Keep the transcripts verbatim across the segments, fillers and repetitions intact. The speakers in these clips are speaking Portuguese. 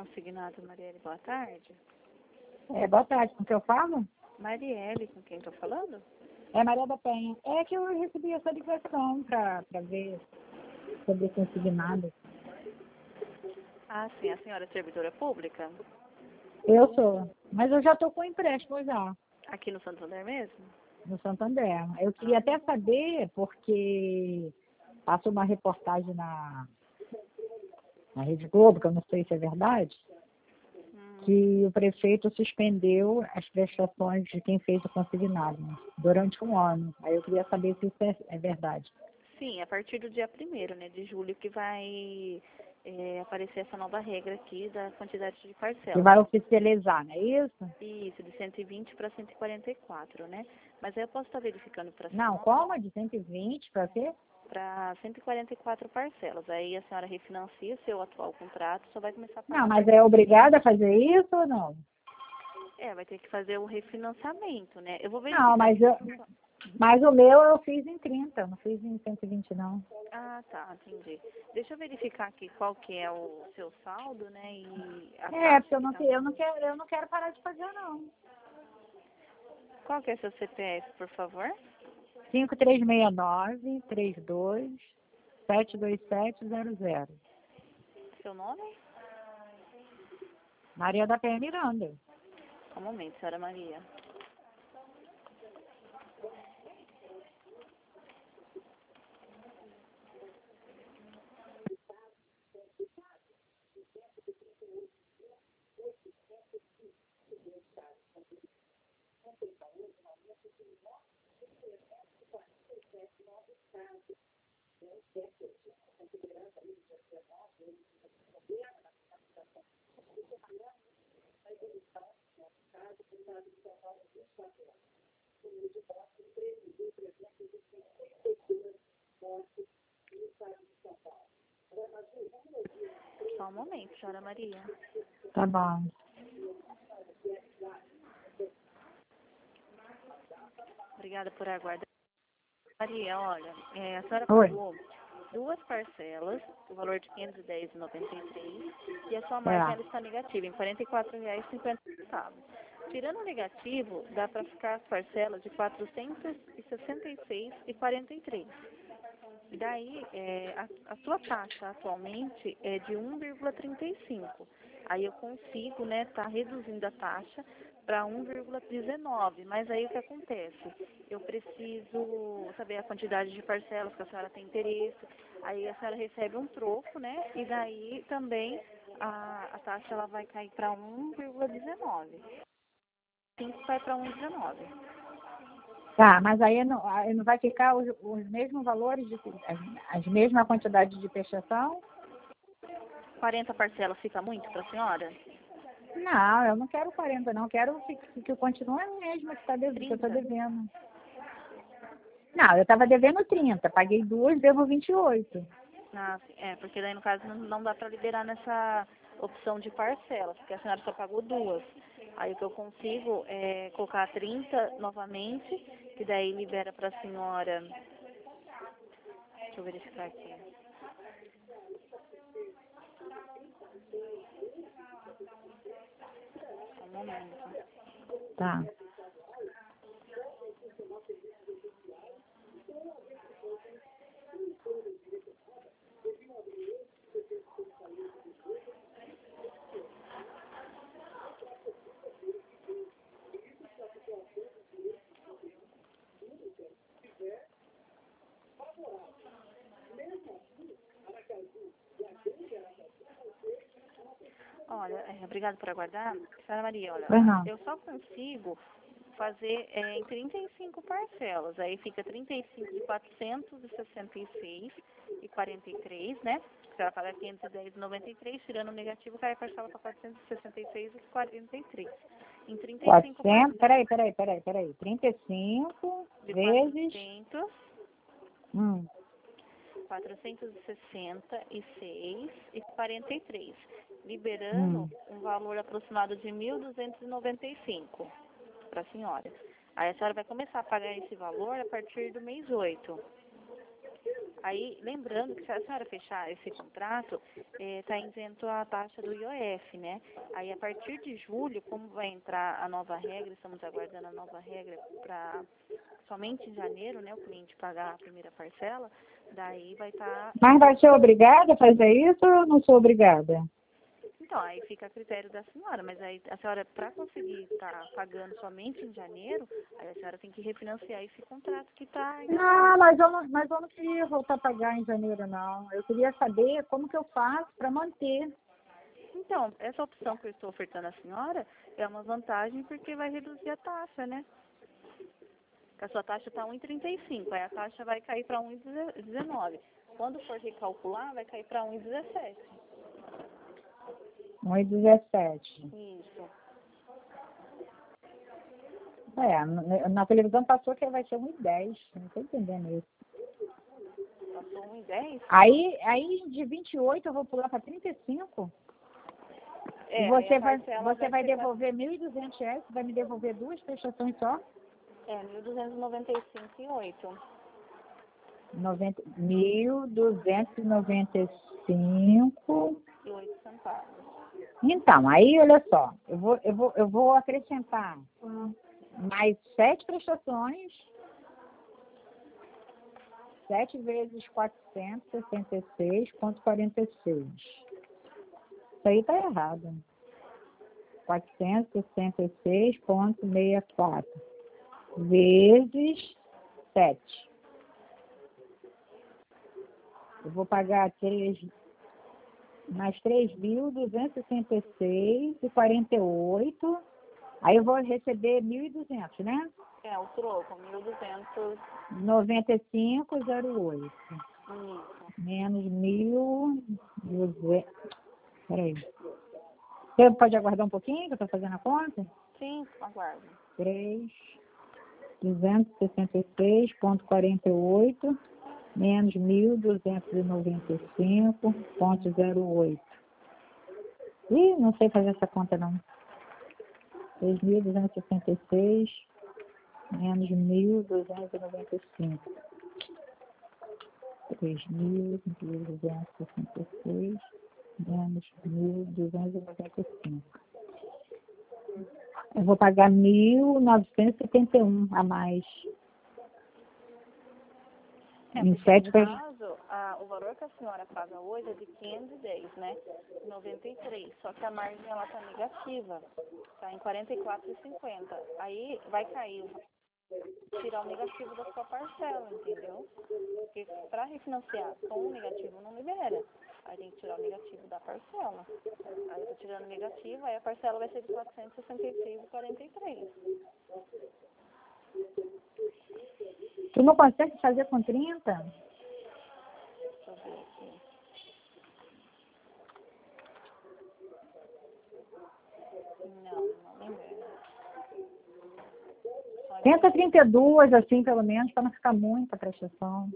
Consignado, Marielle, boa tarde. É, boa tarde, com que eu falo? Marielle, com quem estou falando? É Maria da Penha. É que eu recebi essa ligação para ver sobre consignado. Ah, sim, a senhora é servidora pública? Eu sou, mas eu já estou com empréstimo já, Aqui no Santander mesmo? no Santander. Eu queria até saber, porque passou uma reportagem na, na Rede Globo, que eu não sei se é verdade, Hum, que o prefeito suspendeu as prestações de quem fez o consignado durante um ano. Aí eu queria saber se isso é, é verdade. sim, a partir do dia primeiro, né, de julho que vai é, aparecer essa nova regra aqui da quantidade de Que parcelas. vai oficializar, não é isso? Isso, de cento e vinte para cento e quarenta e quatro, né? Mas aí eu posso estar verificando para a Não, senhora como? De cento e vinte para quê? para cento e quarenta e quatro parcelas. Aí a senhora refinancia o seu atual contrato, só vai começar a pagar Não, a mas partir é de... obrigada a fazer isso ou não? É, vai ter que fazer o refinanciamento, né? Eu vou Não, verificar mas, aqui. eu, mas o meu eu fiz em trinta, não fiz em cento e vinte não. Ah, tá, entendi. Deixa eu verificar aqui qual que é o seu saldo, né, e a É, taxa porque eu que não, tá. que- eu não quero, eu não quero parar de fazer não. Qual que é seu C P F, por favor? cinco três seis nove, três dois, sete dois sete zero zero. Seu nome? Maria da Penha Miranda. Só um momento, senhora Maria. Só um momento, senhora Maria. Tá bom. Obrigada por aguardar. Maria, olha, é, a senhora Oi. pagou duas parcelas, o valor de quinhentos e dez reais e noventa e três centavos, e a sua margem ela É. está negativa, em quarenta e quatro reais e cinquenta centavos. Tirando o negativo, dá para ficar as parcelas de quatrocentos e sessenta e seis reais e quarenta e três centavos. E daí, é, a, a sua taxa atualmente é de um vírgula trinta e cinco. Aí eu consigo, né, tá reduzindo a taxa para um vírgula dezenove. Mas aí o que acontece? Eu preciso saber a quantidade de parcelas que a senhora tem interesse. Aí a senhora recebe um troco, né? E daí também a, a taxa ela vai cair para um vírgula dezenove. cinco vai para um vírgula dezenove. Tá, mas aí não, aí não vai ficar os, os mesmos valores, de, as, as mesmas quantidades de prestação? quarenta parcelas fica muito para a senhora? Não, eu não quero quarenta não, quero que, que, que continue a mesma que, tá deve, que eu estou trinta? devendo. Não, eu estava devendo trinta, paguei duas, devo vinte e oito. Ah, sim. É, porque daí no caso não, não dá para liberar nessa opção de parcelas, porque a senhora só pagou duas. Aí o que eu consigo é colocar trinta novamente, que daí libera para a senhora. Deixa eu verificar aqui. Só um momento. Tá. Olha, é, obrigada por aguardar. Senhora Maria, olha, Pois não. eu só consigo fazer é, em trinta e cinco parcelas. Aí fica trinta e cinco de quatrocentos e sessenta e seis e quarenta e três, né? A senhora paga quinhentos e dez reais e noventa e três, tirando o negativo, cai a parcela para quatrocentos e sessenta e seis e quarenta e três. Em trinta e cinco quatrocentos, parcelas peraí, peraí, peraí, peraí. trinta e cinco de vezes. quatrocentos, Hum, quatrocentos e sessenta e seis e quarenta e três, liberando hum. um valor aproximado de mil duzentos e noventa e cinco para a senhora. Aí a senhora vai começar a pagar esse valor a partir do mês oito. Aí, lembrando que se a senhora fechar esse contrato, está isento a taxa do I O F, né? Aí, a partir de julho, como vai entrar a nova regra, estamos aguardando a nova regra para somente em janeiro, né, o cliente pagar a primeira parcela, daí vai estar... Mas vai ser obrigada a fazer isso ou eu não sou obrigada? Então, aí fica a critério da senhora, mas aí a senhora, para conseguir estar pagando somente em janeiro, aí a senhora tem que refinanciar esse contrato que está em Não, mas eu não, mas eu não queria voltar a pagar em janeiro, não. Eu queria saber como que eu faço para manter. Então, essa opção que eu estou ofertando à senhora é uma vantagem porque vai reduzir a taxa, né? A sua taxa está um vírgula trinta e cinco, aí a taxa vai cair para um vírgula dezenove. Quando for recalcular, vai cair para um vírgula dezessete. um vírgula dezessete. Isso. É, na, na televisão passou que vai ser um vírgula dez. Não estou entendendo isso. Passou um vírgula dez? Aí, aí de vinte e oito eu vou pular para trinta e cinco. É, E aí a você vai, parcela você vai ser devolver mil e duzentos reais, vai me devolver duas prestações só? É, mil duzentos e noventa e cinco e oito. noventa mil duzentos e noventa e cinco. E oito centavos. Então, aí olha só, eu vou, eu vou, eu vou acrescentar mais sete prestações, sete vezes quatrocentos e sessenta e seis vírgula quarenta e seis. Isso aí está errado. quatrocentos e sessenta e seis vírgula sessenta e quatro vezes sete. Eu vou pagar três, mais três mil duzentos e sessenta e seis vírgula quarenta e oito. Aí eu vou receber mil e duzentos, né? É, o troco, mil duzentos. noventa e cinco vírgula zero oito. Isso. Menos mil e duzentos. Peraí. Você pode aguardar um pouquinho que eu estou fazendo a conta? Sim, aguardo. três mil duzentos e sessenta e seis vírgula quarenta e oito menos mil duzentos e noventa e cinco vírgula zero oito. Ih, não sei fazer essa conta não. três mil duzentos e sessenta e seis menos mil duzentos e noventa e cinco. três mil duzentos e sessenta e seis menos mil duzentos e noventa e cinco. Eu vou pagar mil novecentos e setenta e um a mais. É, Em porque sete no foi... caso, a, o valor que a senhora paga hoje é de quinhentos e dez, né? noventa e três. Só que a margem ela tá negativa. Tá em quarenta e quatro vírgula cinquenta. Aí vai cair, tirar o negativo da sua parcela, entendeu? Porque para refinanciar com o negativo não libera. Aí tem que tirar o negativo da parcela. Aí eu tô tirando o negativo, aí a parcela vai ser de quatrocentos e sessenta e seis vírgula quarenta e três. Tu não consegue fazer com trinta? Deixa eu ver aqui. Não, não lembro. Tenta trinta e dois, assim, pelo menos, para não ficar muita prestação.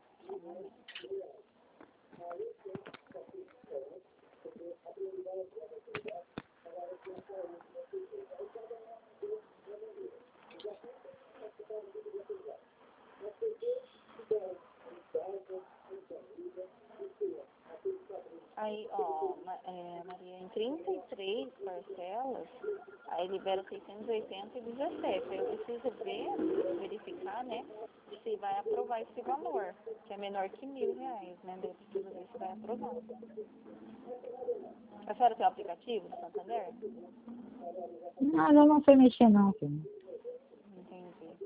Aí, ó, Ma- é, Maria, em trinta e três parcelas, aí libera seiscentos e oitenta e dezessete. Aí eu preciso ver, verificar, né, se vai aprovar esse valor, que é menor que mil reais, né? Daí eu preciso ver se vai aprovar. A senhora tem o aplicativo do Santander? Não, eu não sei mexer, não, filho. Entendi.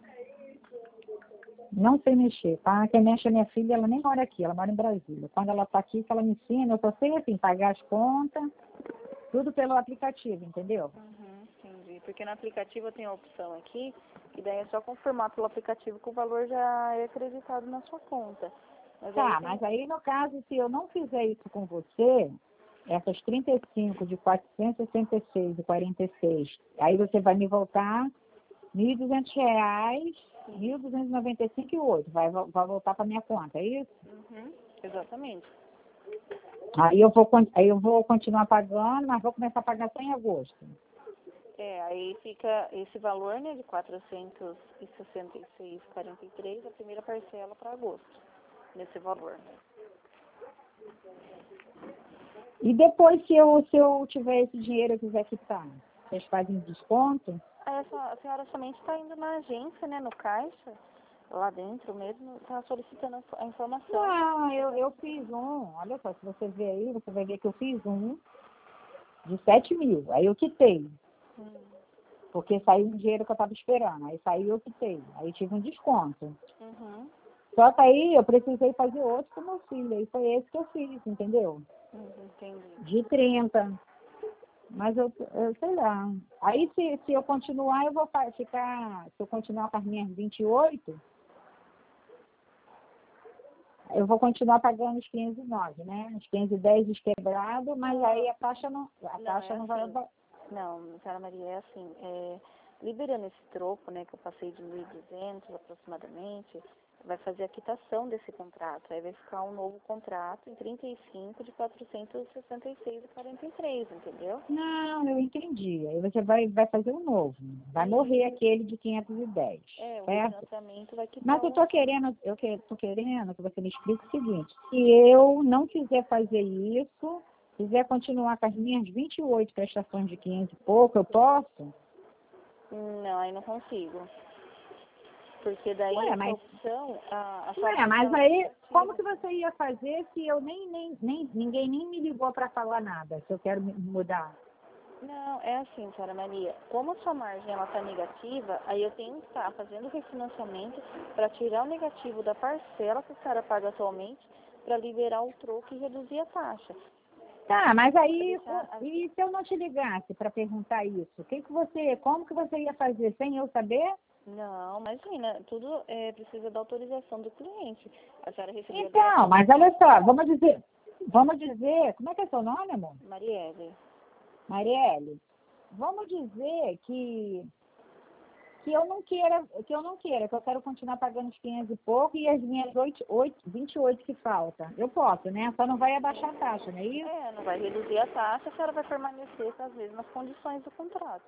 Não sei mexer, tá? Quem mexe é minha filha, ela nem mora aqui, ela mora em Brasília. Quando ela tá aqui, que ela me ensina, eu só sei, assim, pagar as contas, tudo pelo aplicativo, entendeu? Uhum, entendi. Porque no aplicativo tem a opção aqui, que daí é só confirmar pelo aplicativo que o valor já é acreditado na sua conta. Mas Tá, aí tem... mas aí, no caso, se eu não fizer isso com você, essas trinta e cinco de quatrocentos e sessenta e seis e quarenta e seis, aí você vai me voltar mil e duzentos reais, mil duzentos e noventa e cinco e oito, vai, vai voltar para minha conta, é isso? Uhum, exatamente. Aí eu, vou, con- aí eu vou continuar pagando, mas vou começar a pagar só em agosto. É, aí fica esse valor, né, de quatrocentos e sessenta e seis vírgula quarenta e três, a primeira parcela para agosto. nesse valor. E depois, se eu, se eu tiver esse dinheiro e quiser quitar, vocês fazem desconto? Aí a senhora somente está indo na agência, né, no caixa, lá dentro mesmo, está solicitando a informação. Não, eu, eu fiz um, olha só, se você ver aí, você vai ver que eu fiz um de sete mil, aí eu quitei, Hum. porque saiu um dinheiro que eu estava esperando, aí saiu eu quitei, aí tive um desconto. Uhum. Só que aí eu precisei fazer outro com meu filho, aí foi esse que eu fiz, entendeu? Hum, entendi. De trinta. Mas eu, eu sei lá. Aí se, se eu continuar, eu vou fa- ficar, se eu continuar com as minhas vinte e oito, eu vou continuar pagando os quinze e nove, né? Os quinze e dez desquebrado, mas aí a taxa não, a Não, taxa é não vai... assim. Não, senhora Maria, é assim, é, liberando esse troco, né, que eu passei de mil e duzentos aproximadamente, vai fazer a quitação desse contrato. Aí vai ficar um novo contrato em trinta e cinco de quatrocentos e sessenta e seis e quarenta e três, entendeu? Não, eu entendi. Aí você vai, vai fazer um novo. Vai morrer aquele de quinhentos e dez, É, o certo? refinanciamento vai quitar. Mas eu o- tô querendo, eu que, tô querendo que você me explique o seguinte: se eu não quiser fazer isso, quiser continuar com as minhas vinte e oito prestações de quinhentos e pouco, eu posso? Não, aí não consigo. Porque daí Ué, essa mas, opção, a, a ué, mas parcela aí, negativa. como que você ia fazer se eu nem, nem, nem ninguém nem me ligou para falar nada, se eu quero me mudar? Não, é assim, senhora Maria. Como a sua margem ela está negativa, aí eu tenho que estar fazendo refinanciamento para tirar o negativo da parcela que a senhora paga atualmente para liberar o troco e reduzir a taxa. Tá, mas aí, Deixar a- e se eu não te ligasse para perguntar isso, que que você, como que você ia fazer sem eu saber? Não, imagina, tudo é, precisa da autorização do cliente. A senhora recebeu a Então, ligação mas olha só, vamos dizer, vamos dizer, como é que é seu nome, amor? da Marielle. Marielle, vamos dizer que, que eu não queira, que eu não queira, que eu quero continuar pagando os quinhentos e pouco e as minhas oito, oito, vinte e oito que falta. Eu posso, né? Só não vai abaixar a taxa, não é isso? É, não vai reduzir a taxa, a senhora vai permanecer com as mesmas condições do contrato.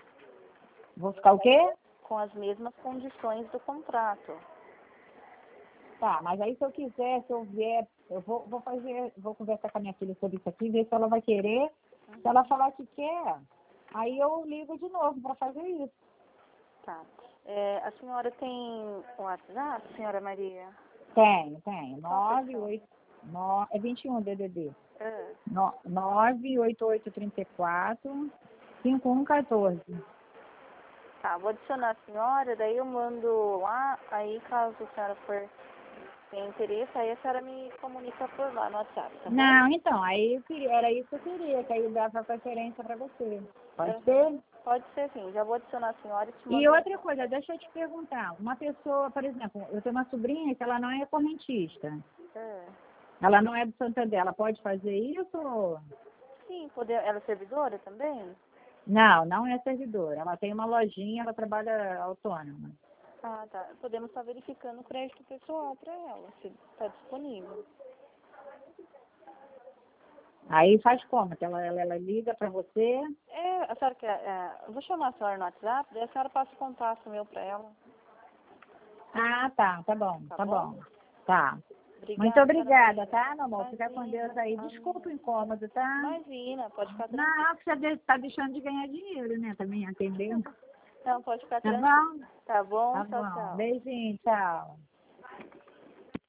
Vou ficar o quê? Com as mesmas condições do contrato. Tá, mas aí se eu quiser, se eu vier, eu vou, vou fazer, vou conversar com a minha filha sobre isso aqui, ver se ela vai querer. Se ela falar que quer, aí eu ligo de novo para fazer isso. Tá. É, a senhora tem o WhatsApp, senhora Maria? Tenho, tenho. Qual que é o nove seu? oito nove é vinte e um D D D. É. No- nove oito oito três quatro cinco um um quatro. Tá, vou adicionar a senhora, daí eu mando lá, aí caso a senhora for ter interesse, aí a senhora me comunica por lá no WhatsApp, tá bom? Não, então, aí eu queria, era isso que eu queria, que aí eu dava preferência para você. Pode Uhum. ser? Pode ser sim, já vou adicionar a senhora e te mando. E outra coisa, deixa eu te perguntar. Uma pessoa, por exemplo, eu tenho uma sobrinha que ela não é correntista. É. Ela não é do Santander. Ela pode fazer isso? Sim, poder, ela é servidora também? Não, não é servidora. Ela tem uma lojinha, ela trabalha autônoma. Ah, tá. Podemos estar verificando o crédito pessoal para ela, se está disponível. Aí faz como? Que Ela, ela, ela liga para você? É, a senhora quer, é, eu vou chamar a senhora no WhatsApp, daí a senhora passa o contato meu para ela. Ah, tá, tá bom, Tá tá bom? bom. Tá. Obrigada, Muito senhora obrigada, Maria. tá, meu amor? Fica com Imagina. Deus aí. Ah, Desculpa o incômodo, tá? imagina, pode ficar tranquila. Não, você de- tá deixando de ganhar dinheiro, né? Também atendendo. Não, pode ficar Tá tranquila. bom? Tá bom? Tá Tchau, bom. tchau. Beijinho, tchau.